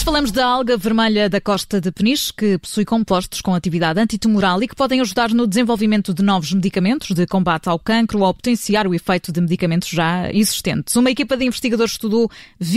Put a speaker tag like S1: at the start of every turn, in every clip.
S1: falamos da alga vermelha da costa de Peniche, que possui compostos com atividade antitumoral e que podem ajudar no desenvolvimento de novos medicamentos de combate ao cancro ou potenciar o efeito de medicamentos já existentes. Uma equipa de investigadores estudou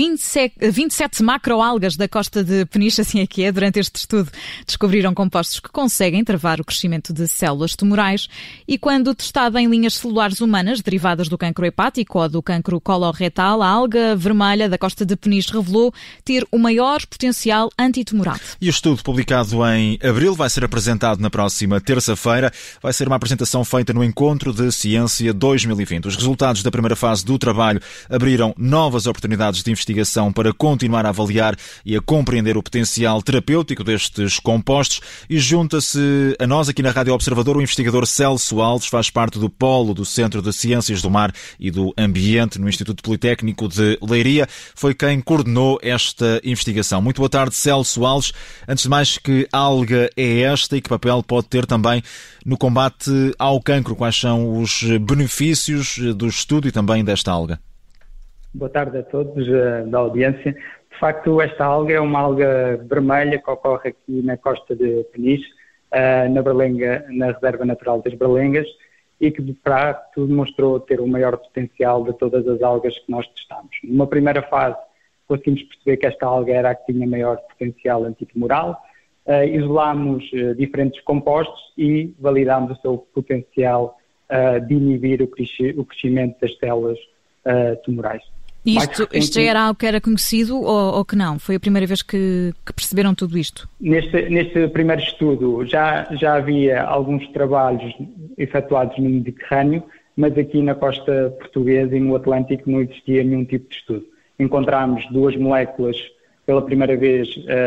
S1: 27 macroalgas da costa de Peniche, assim é que é. Durante este estudo descobriram compostos que conseguem travar o crescimento de células tumorais e, quando testada em linhas celulares humanas derivadas do cancro hepático ou do cancro coloretal, a alga vermelha da costa de Peniche revelou ter o maior potencial antitumoral.
S2: E o estudo, publicado em abril, vai ser apresentado na próxima terça-feira. Vai ser uma apresentação feita no Encontro de Ciência 2020. Os resultados da primeira fase do trabalho abriram novas oportunidades de investigação para continuar a avaliar e a compreender o potencial terapêutico destes compostos. E junta-se a nós aqui na Rádio Observador o investigador Celso Alves, faz parte do Polo do Centro de Ciências do Mar e do Ambiente no Instituto Politécnico de Leiria. Foi quem coordenou esta investigação. Muito boa tarde, Celso Alves. Antes de mais, que alga é esta e que papel pode ter também no combate ao cancro? Quais são os benefícios do estudo e também desta alga?
S3: Boa tarde a todos da audiência. De facto, esta alga é uma alga vermelha que ocorre aqui na costa de Peniche, na Berlenga, na Reserva Natural das Berlengas, e que de facto demonstrou ter o maior potencial de todas as algas que nós testamos. Numa primeira fase, conseguimos perceber que esta alga era a que tinha maior potencial antitumoral, isolámos diferentes compostos e validámos o seu potencial de inibir o crescimento das células tumorais.
S1: Isto já era algo que era conhecido ou que não? Foi a primeira vez que perceberam tudo isto?
S3: Neste primeiro estudo já havia alguns trabalhos efetuados no Mediterrâneo, mas aqui na costa portuguesa e no Atlântico não existia nenhum tipo de estudo. Encontramos duas moléculas pela primeira vez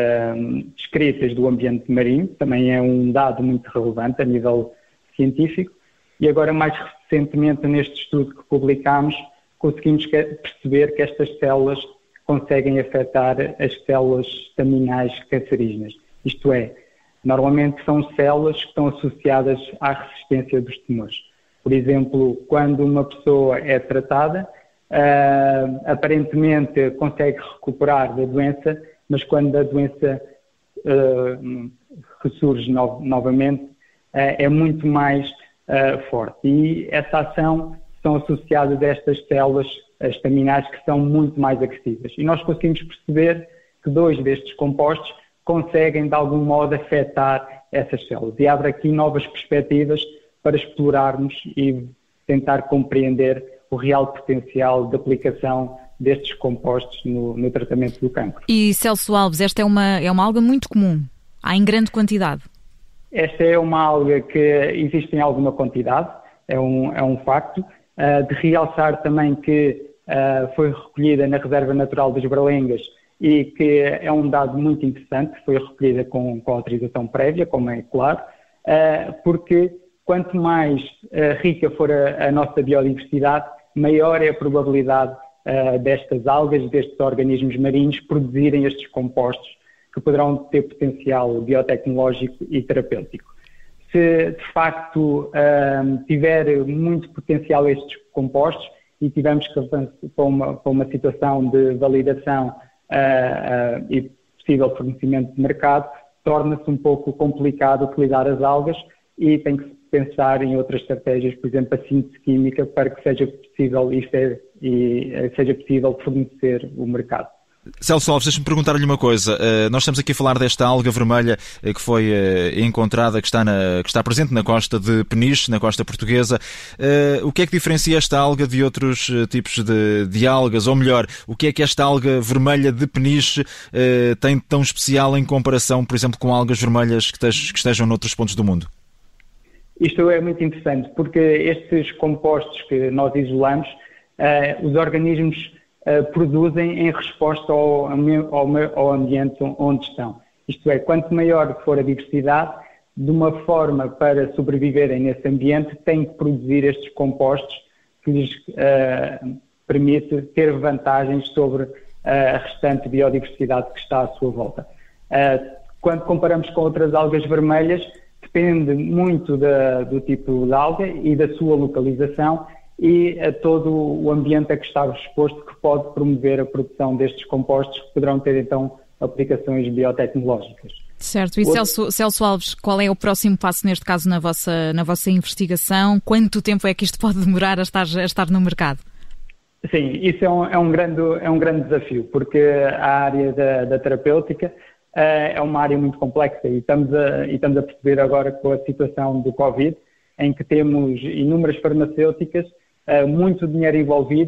S3: descritas do ambiente marinho, também é um dado muito relevante a nível científico, e agora mais recentemente neste estudo que publicámos conseguimos perceber que estas células conseguem afetar as células estaminais cancerígenas. Isto é, normalmente são células que estão associadas à resistência dos tumores. Por exemplo, quando uma pessoa é tratada, aparentemente consegue recuperar da doença, mas quando a doença ressurge novamente, é muito mais forte. E essa ação são associadas a estas células estaminais que são muito mais agressivas. E nós conseguimos perceber que dois destes compostos conseguem, de algum modo, afetar essas células. E abre aqui novas perspectivas para explorarmos e tentar compreender o real potencial de aplicação destes compostos no tratamento do cancro.
S1: E, Celso Alves, esta é uma alga muito comum. Há em grande quantidade.
S3: Esta é uma alga que existe em alguma quantidade, é um facto. De realçar também que foi recolhida na Reserva Natural das Berlengas e que é um dado muito interessante, foi recolhida com autorização prévia, como é claro, porque quanto mais rica for a nossa biodiversidade, maior é a probabilidade destas algas, destes organismos marinhos, produzirem estes compostos que poderão ter potencial biotecnológico e terapêutico. Se de facto tiver muito potencial estes compostos e tivermos que avançar para uma situação de validação e possível fornecimento de mercado, torna-se um pouco complicado utilizar as algas e tem que se pensar em outras estratégias, por exemplo, a síntese química, para que seja possível seja possível fornecer o mercado.
S2: Celso Alves, deixa-me perguntar-lhe uma coisa. Nós estamos aqui a falar desta alga vermelha que foi encontrada, que está presente na costa de Peniche, na costa portuguesa. O que é que diferencia esta alga de outros tipos de algas? Ou melhor, o que é que esta alga vermelha de Peniche tem de tão especial em comparação, por exemplo, com algas vermelhas que estejam noutros pontos do mundo?
S3: Isto é muito interessante, porque estes compostos que nós isolamos, os organismos produzem em resposta ao ambiente onde estão. Isto é, quanto maior for a diversidade, de uma forma para sobreviverem nesse ambiente, têm que produzir estes compostos que lhes permite ter vantagens sobre a restante biodiversidade que está à sua volta. Quando comparamos com outras algas vermelhas, depende muito do tipo de alga e da sua localização e a todo o ambiente a que está exposto, que pode promover a produção destes compostos, que poderão ter então aplicações biotecnológicas.
S1: Certo. E Celso Alves, qual é o próximo passo neste caso na vossa investigação? Quanto tempo é que isto pode demorar a estar no mercado?
S3: Sim, isso é um grande desafio, porque a área da terapêutica é uma área muito complexa e estamos a perceber agora com a situação do Covid, em que temos inúmeras farmacêuticas, muito dinheiro envolvido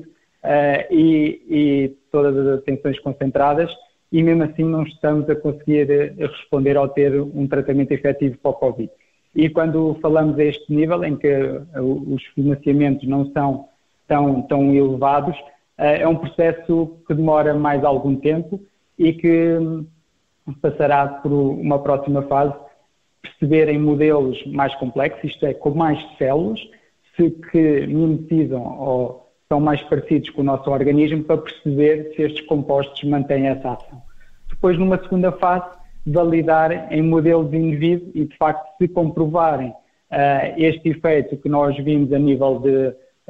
S3: e todas as atenções concentradas, e mesmo assim não estamos a conseguir responder ou ter um tratamento efetivo para o Covid. E quando falamos a este nível, em que os financiamentos não são tão elevados, é um processo que demora mais algum tempo e que passará por uma próxima fase, perceber em modelos mais complexos, isto é, com mais células, que mimetizam ou são mais parecidos com o nosso organismo, para perceber se estes compostos mantêm essa ação. Depois, numa segunda fase, validar em modelos de indivíduo e, de facto, se comprovarem este efeito que nós vimos a nível de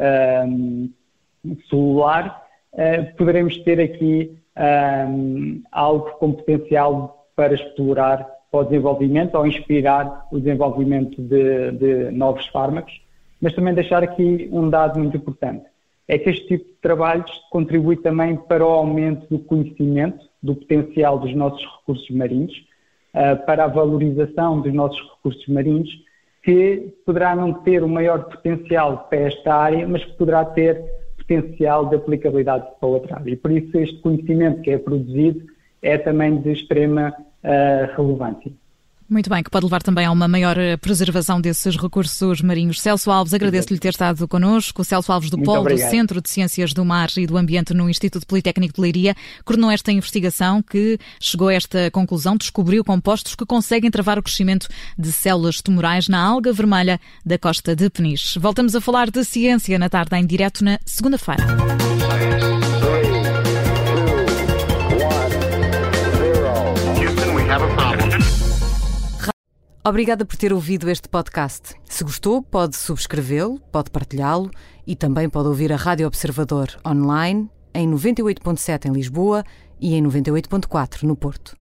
S3: celular, poderemos ter aqui algo com potencial para explorar para o desenvolvimento ou inspirar o desenvolvimento de novos fármacos, mas também deixar aqui um dado muito importante. É que este tipo de trabalhos contribui também para o aumento do conhecimento, do potencial dos nossos recursos marinhos, para a valorização dos nossos recursos marinhos, que poderá não ter o maior potencial para esta área, mas que poderá ter potencial de aplicabilidade para outra área. E por isso este conhecimento que é produzido é também de extrema relevância.
S1: Muito bem, que pode levar também a uma maior preservação desses recursos marinhos. Celso Alves, agradeço-lhe ter estado connosco. Celso Alves do Polo, do Centro de Ciências do Mar e do Ambiente no Instituto Politécnico de Leiria, coordenou esta investigação que chegou a esta conclusão, descobriu compostos que conseguem travar o crescimento de células tumorais na alga vermelha da costa de Peniche. Voltamos a falar de ciência na tarde em direto na segunda-feira. Obrigada por ter ouvido este podcast. Se gostou, pode subscrevê-lo, pode partilhá-lo e também pode ouvir a Rádio Observador online em 98.7 em Lisboa e em 98.4 no Porto.